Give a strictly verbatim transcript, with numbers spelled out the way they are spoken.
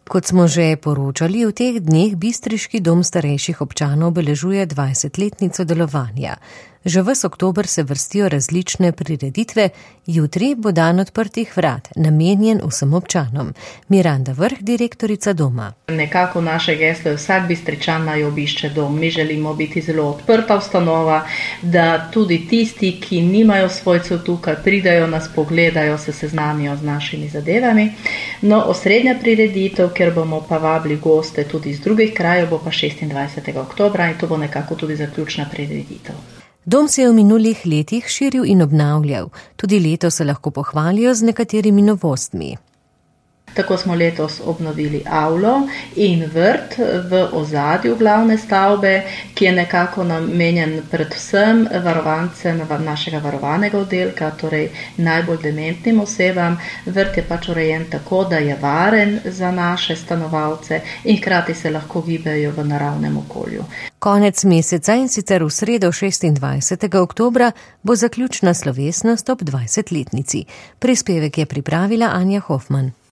Kot smo že poročali, v teh dneh bistriški dom starejših občanov obeležuje dvajsetletnico delovanja. Že ves oktober se vrstijo različne prireditve, jutri bo dan odprtih vrat, namenjen vsem občanom. Miranda Vrh, direktorica doma. Nekako naše geslo je vsak Bistričan naj obišče dom. Mi želimo biti zelo odprta ustanova, da tudi tisti, ki nimajo svojcev tukaj, pridajo nas, pogledajo, se seznanijo z našimi zadevami. No, osrednja prireditev, ker bomo pa vabili goste tudi iz drugih krajev, bo pa šestindvajsetega oktobra in to bo nekako tudi zaključna prireditev. Dom se je v minulih letih širil in obnavljal. Tudi letos se lahko pohvalijo z nekaterimi novostmi. Tako smo letos obnovili avlo in vrt v ozadju glavne stavbe, ki je nekako namenjen predvsem varovancem našega varovanega oddelka, torej najbolj dementnim osebam. Vrt je pač urejen tako, da je varen za naše stanovalce in hkrati se lahko gibajo v naravnem okolju. Konec meseca in sicer v sredo šestindvajsetega oktobra bo zaključna slovesnost ob dvajsetletnici. Prispevek je pripravila Anja Hofman.